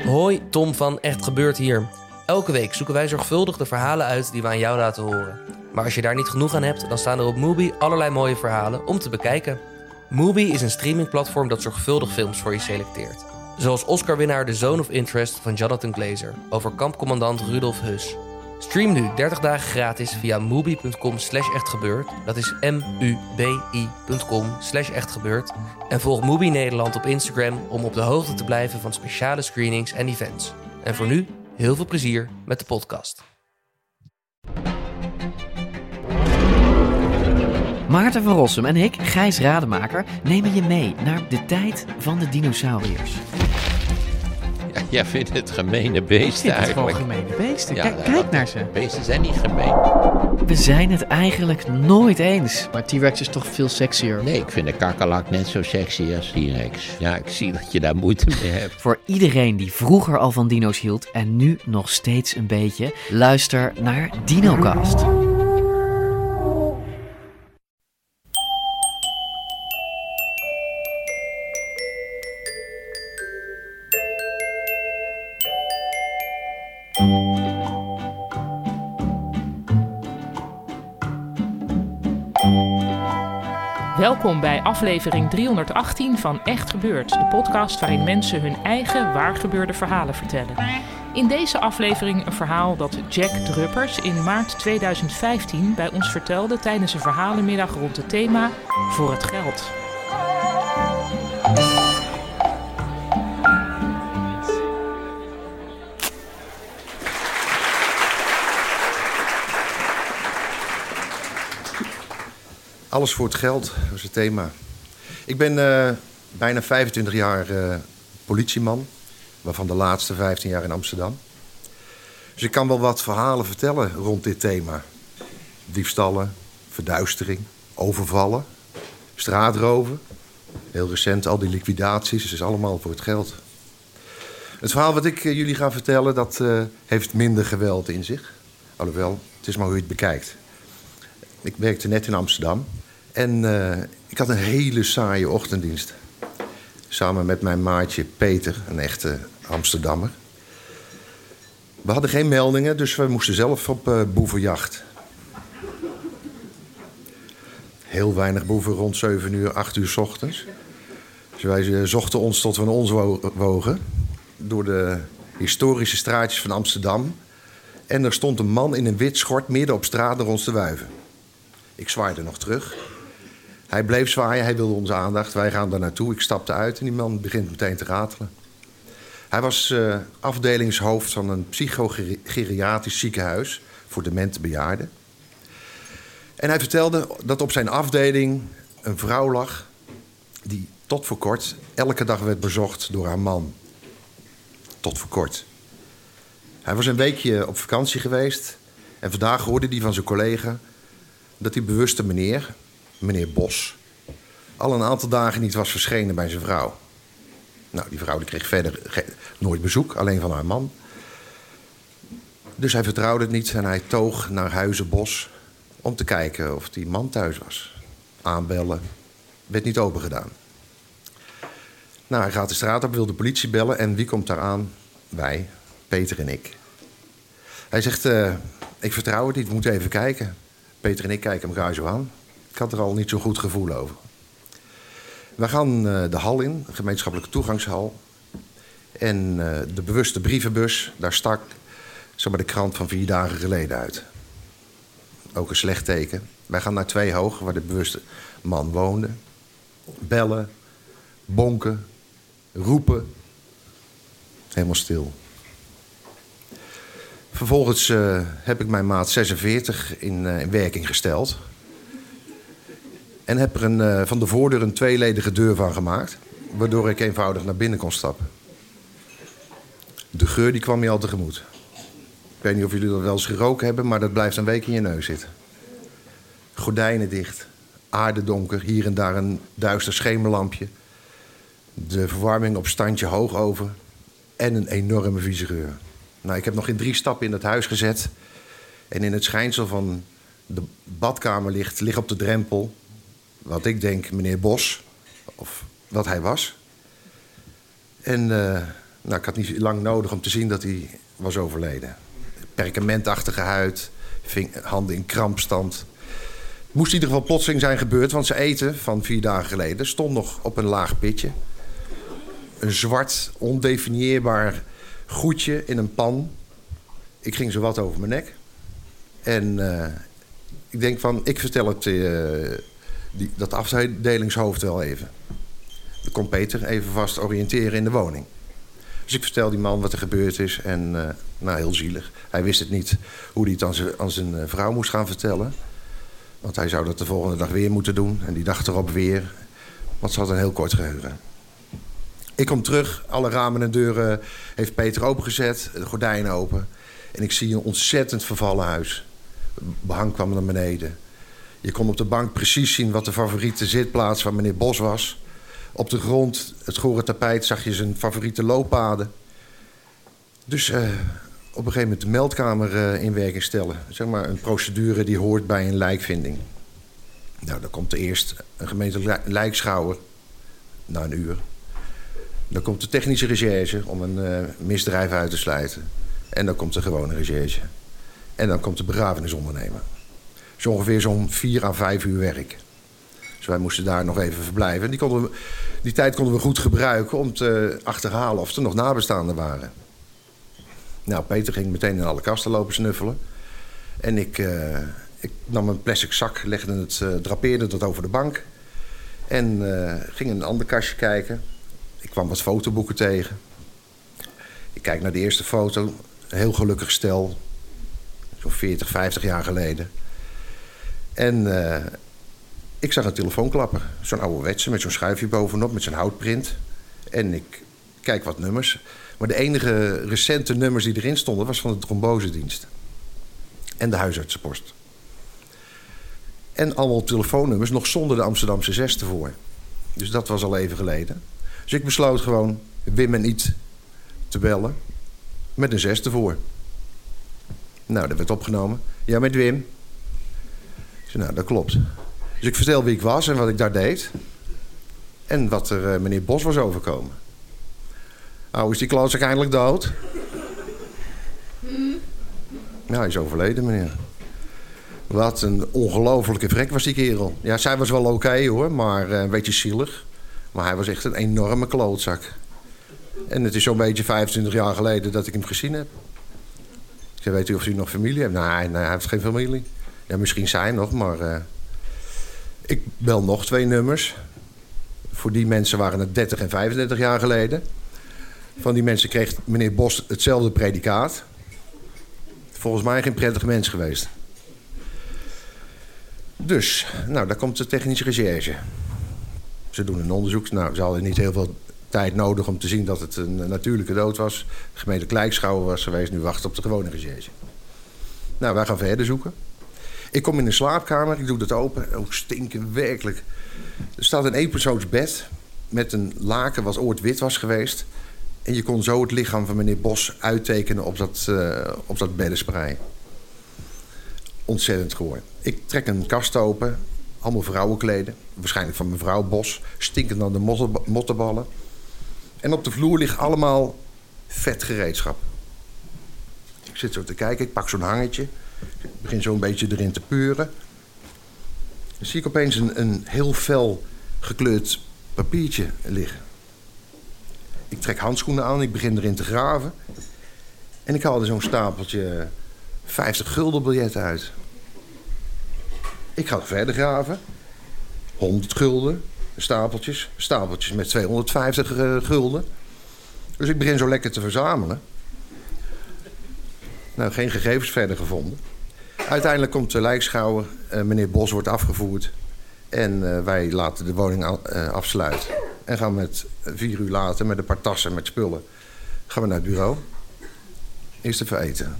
Hoi, Tom van Echt Gebeurd hier. Elke week zoeken wij zorgvuldig de verhalen uit die we aan jou laten horen. Maar als je daar niet genoeg aan hebt, dan staan er op Mubi allerlei mooie verhalen om te bekijken. Mubi is een streamingplatform dat zorgvuldig films voor je selecteert. Zoals Oscar-winnaar The Zone of Interest van Jonathan Glazer over kampcommandant Rudolf Höss. Stream nu 30 dagen gratis via mubi.com/echtgebeurd. Dat is mubi.com/echtgebeurd. En volg Mubi Nederland op Instagram om op de hoogte te blijven van speciale screenings en events. En voor nu, heel veel plezier met de podcast. Maarten van Rossum en ik, Gijs Rademaker, nemen je mee naar de tijd van de dinosauriërs. Ja, jij vindt het gemene beesten eigenlijk. Het gewoon gemene beesten. Ja, Kijk naar ze. Beesten zijn niet gemeen. We zijn het eigenlijk nooit eens. Maar T-Rex is toch veel sexier? Nee, ik vind de kakkerlak net zo sexy als T-Rex. Ja, ik zie dat je daar moeite mee hebt. Voor iedereen die vroeger al van dino's hield en nu nog steeds een beetje, luister naar DinoCast. Welkom bij aflevering 318 van Echt Gebeurd, de podcast waarin mensen hun eigen waargebeurde verhalen vertellen. In deze aflevering een verhaal dat Jack Druppers in maart 2015 bij ons vertelde tijdens een verhalenmiddag rond het thema Voor het geld. Alles voor het geld, dat is het thema. Ik ben bijna 25 jaar politieman, waarvan de laatste 15 jaar in Amsterdam. Dus ik kan wel wat verhalen vertellen rond dit thema. Diefstallen, verduistering, overvallen, straatroven. Heel recent al die liquidaties, dus is allemaal voor het geld. Het verhaal wat ik jullie ga vertellen, dat heeft minder geweld in zich. Alhoewel, het is maar hoe je het bekijkt. Ik werkte net in Amsterdam en ik had een hele saaie ochtenddienst. Samen met mijn maatje Peter, een echte Amsterdammer. We hadden geen meldingen, dus we moesten zelf op boevenjacht. Heel weinig boeven rond 7 uur, 8 uur 's ochtends. Dus wij zochten ons tot we een ons wogen door de historische straatjes van Amsterdam. En er stond een man in een wit schort midden op straat naar ons te wuiven. Ik zwaaide nog terug. Hij bleef zwaaien, hij wilde onze aandacht. Wij gaan daar naartoe. Ik stapte uit en die man begint meteen te ratelen. Hij was afdelingshoofd van een psychogeriatrisch ziekenhuis voor demente bejaarden. En hij vertelde dat op zijn afdeling een vrouw lag die tot voor kort elke dag werd bezocht door haar man. Tot voor kort. Hij was een weekje op vakantie geweest en vandaag hoorde hij van zijn collega dat die bewuste meneer Bos, al een aantal dagen niet was verschenen bij zijn vrouw. Nou, die vrouw die kreeg verder nooit bezoek, alleen van haar man. Dus hij vertrouwde het niet en hij toog naar Huizen Bos om te kijken of die man thuis was. Aanbellen, werd niet opengedaan. Nou, hij gaat de straat op, wil de politie bellen en wie komt daar aan? Wij, Peter en ik. Hij zegt, ik vertrouw het niet, we moeten even kijken. Peter en ik kijken elkaar zo aan. Ik had er al niet zo'n goed gevoel over. We gaan de hal in, een gemeenschappelijke toegangshal. En de bewuste brievenbus, daar stak zeg maar, de krant van 4 dagen geleden uit. Ook een slecht teken. Wij gaan naar 2 hoog, waar de bewuste man woonde. Bellen, bonken, roepen. Helemaal stil. Vervolgens heb ik mijn maat 46 in werking gesteld. En heb er van de voordeur een tweeledige deur van gemaakt. Waardoor ik eenvoudig naar binnen kon stappen. De geur die kwam je al tegemoet. Ik weet niet of jullie dat wel eens geroken hebben, maar dat blijft een week in je neus zitten. Gordijnen dicht, aardedonker, hier en daar een duister schemerlampje. De verwarming op standje hoogoven en een enorme vieze geur. Nou, ik heb nog in 3 stappen in het huis gezet. En in het schijnsel van de badkamerlicht ligt op de drempel wat ik denk meneer Bos, of wat hij was. En Nou, ik had niet lang nodig om te zien dat hij was overleden. Perkamentachtige huid, handen in krampstand. Het moest in ieder geval plotseling zijn gebeurd, want zijn eten van 4 dagen geleden stond nog op een laag pitje. Een zwart, ondefinieerbaar goedje in een pan. Ik ging zo wat over mijn nek. En ik denk van, ik vertel het dat afdelingshoofd wel even. Dan kon Peter even vast oriënteren in de woning. Dus ik vertel die man wat er gebeurd is. En nou, heel zielig. Hij wist het niet hoe hij het aan zijn vrouw moest gaan vertellen. Want hij zou dat de volgende dag weer moeten doen. En die dag erop weer. Want ze had een heel kort geheugen. Ik kom terug. Alle ramen en deuren heeft Peter opengezet. De gordijnen open. En ik zie een ontzettend vervallen huis. Het behang kwam naar beneden. Je kon op de bank precies zien wat de favoriete zitplaats van meneer Bos was. Op de grond, het gore tapijt, zag je zijn favoriete looppaden. Dus op een gegeven moment de meldkamer in werking stellen. Zeg maar een procedure die hoort bij een lijkvinding. Nou, dan komt eerst een gemeente lijkschouwer. Na een uur. Dan komt de technische recherche om een misdrijf uit te sluiten. En dan komt de gewone recherche. En dan komt de begrafenisondernemer. Dus ongeveer zo'n 4 à 5 uur werk. Dus wij moesten daar nog even verblijven. Die tijd konden we goed gebruiken om te achterhalen of er nog nabestaanden waren. Nou, Peter ging meteen in alle kasten lopen snuffelen. En ik nam een plastic zak, drapeerde dat over de bank. En ging in een ander kastje kijken. Ik kwam wat fotoboeken tegen. Ik kijk naar de eerste foto. Een heel gelukkig stel. Zo'n 40, 50 jaar geleden. En ik zag een telefoonklapper. Zo'n ouderwetse met zo'n schuifje bovenop, met zo'n houtprint. En ik kijk wat nummers. Maar de enige recente nummers die erin stonden was van de trombosedienst. En de huisartsenpost. En allemaal telefoonnummers, nog zonder de Amsterdamse 6 ervoor. Dus dat was al even geleden. Dus ik besloot gewoon Wim en Iet te bellen. Met een 6 ervoor. Nou, dat werd opgenomen. Ja, met Wim. Ik zei, nou, dat klopt. Dus ik vertel wie ik was en wat ik daar deed. En wat er meneer Bos was overkomen. Nou, is die klootzak eindelijk dood? Nou, hij is overleden, meneer. Wat een ongelofelijke vrek was die kerel. Ja, zij was wel oké, hoor, maar een beetje zielig. Maar hij was echt een enorme klootzak. En het is zo'n beetje 25 jaar geleden dat ik hem gezien heb. Ik zei, weet u of u nog familie heeft? Nee, hij heeft geen familie. Ja, misschien zij nog, maar... ik bel nog 2 nummers. Voor die mensen waren het 30 en 35 jaar geleden. Van die mensen kreeg meneer Bos hetzelfde predicaat. Volgens mij geen prettig mens geweest. Dus, nou, daar komt de technische recherche. Ze doen een onderzoek. Nou, ze hadden niet heel veel tijd nodig om te zien dat het een natuurlijke dood was. De gemeente lijkschouwer was geweest, nu wachten op de gewone recherche. Nou, wij gaan verder zoeken. Ik kom in een slaapkamer, ik doe dat open. Ook stinken, werkelijk. Er staat een eenpersoonsbed met een laken wat ooit wit was geweest. En je kon zo het lichaam van meneer Bos uittekenen op dat beddensprei. Ontzettend goor. Ik trek een kast open, allemaal vrouwenkleden. Waarschijnlijk van mevrouw Bos, stinkend aan de mottenballen. En op de vloer ligt allemaal vet gereedschap. Ik zit zo te kijken, ik pak zo'n hangetje. Ik begin zo een beetje erin te peuren. Dan zie ik opeens een heel fel gekleurd papiertje liggen. Ik trek handschoenen aan, ik begin erin te graven. En ik haal er zo'n stapeltje 50 gulden biljetten uit. Ik ga verder graven. 100 gulden, stapeltjes met 250 gulden. Dus ik begin zo lekker te verzamelen. Nou, geen gegevens verder gevonden. Uiteindelijk komt de lijkschouwer, meneer Bos wordt afgevoerd. En wij laten de woning afsluiten. En gaan 4 uur later met een paar tassen met spullen... gaan we naar het bureau. Eerst even eten.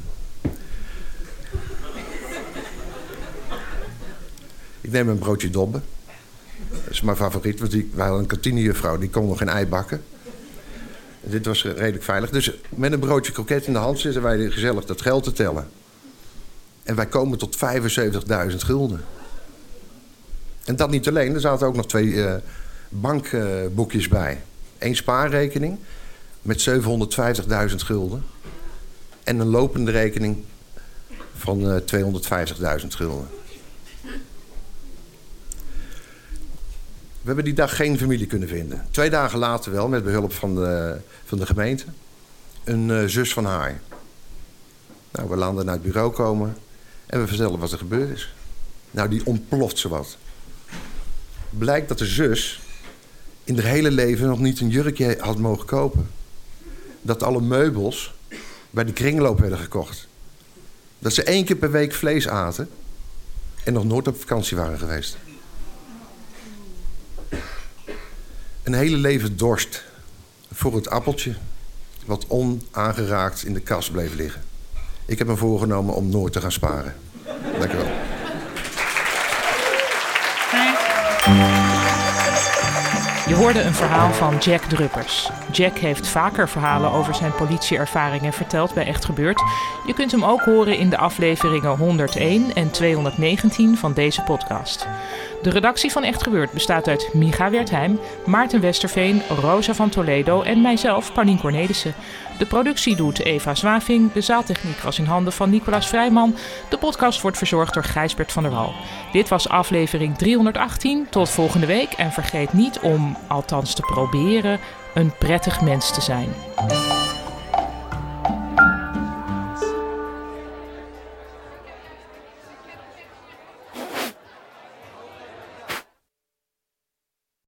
Ik neem een broodje dobben. Dat is mijn favoriet, want wij hadden een kantinejuffrouw... die kon nog geen ei bakken. Dit was redelijk veilig. Dus met een broodje kroket in de hand zitten wij gezellig dat geld te tellen. En wij komen tot 75.000 gulden. En dat niet alleen, er zaten ook nog 2 bankboekjes bij. 1 spaarrekening met 750.000 gulden. En een lopende rekening van 250.000 gulden. We hebben die dag geen familie kunnen vinden. 2 dagen later wel, met behulp van de gemeente. Een zus van haar. Nou, we laten naar het bureau komen en we vertellen wat er gebeurd is. Nou, die ontploft zowat. Blijkt dat de zus in haar hele leven nog niet een jurkje had mogen kopen. Dat alle meubels bij de kringloop werden gekocht. Dat ze 1 keer per week vlees aten en nog nooit op vakantie waren geweest. Een hele leven dorst voor het appeltje wat onaangeraakt in de kast bleef liggen. Ik heb me voorgenomen om nooit te gaan sparen. Dank u wel. Je hoorde een verhaal van Jack Druppers. Jack heeft vaker verhalen over zijn politieervaringen verteld bij Echt Gebeurd. Je kunt hem ook horen in de afleveringen 101 en 219 van deze podcast. De redactie van Echt Gebeurd bestaat uit Micha Wertheim, Maarten Westerveen, Rosa van Toledo en mijzelf, Paulien Cornelissen. De productie doet Eva Zwaving, de zaaltechniek was in handen van Nicolaas Vrijman. De podcast wordt verzorgd door Gijsbert van der Wal. Dit was aflevering 318. Tot volgende week en vergeet niet om, althans te proberen, een prettig mens te zijn.